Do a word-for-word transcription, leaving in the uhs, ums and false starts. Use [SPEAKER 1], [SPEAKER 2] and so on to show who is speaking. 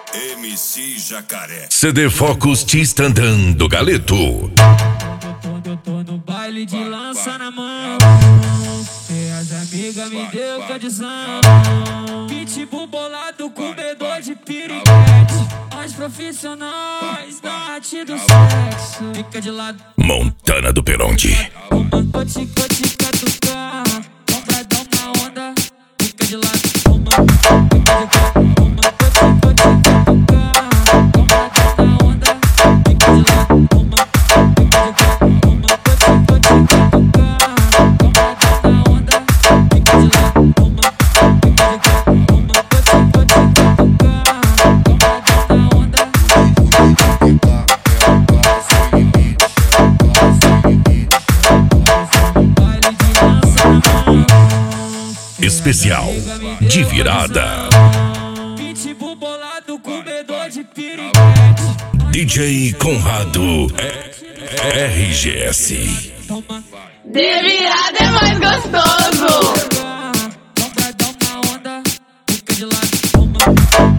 [SPEAKER 1] M C Jacaré.
[SPEAKER 2] C D Focus te estandando, Galeto.
[SPEAKER 3] Eu tô no baile de lança na mão, e as amigas me deu condição. Pitbull bolado, comedor de piriguete. As profissionais da arte do sexo. Fica de lado,
[SPEAKER 2] Montana do Peronde.
[SPEAKER 3] uma tica tica do carro. Vamos pra dar uma onda. Fica de lado, uma fica de lado, uma tica tica do carro. Vamos pra dar uma onda. Fica de lado, uma fica de lado, uma tica tica do carro. Vamos pra dar uma onda. Fica de lado, uma fica de lado, uma tica tica do carro. Vamos pra dar uma onda.
[SPEAKER 2] Especial de virada.
[SPEAKER 3] Pitbull bolado, comedor de piriguete.
[SPEAKER 2] D J Conrado R G S.
[SPEAKER 4] De virada é mais gostoso.
[SPEAKER 3] Vamos pra dar uma onda. Fica de lado, uma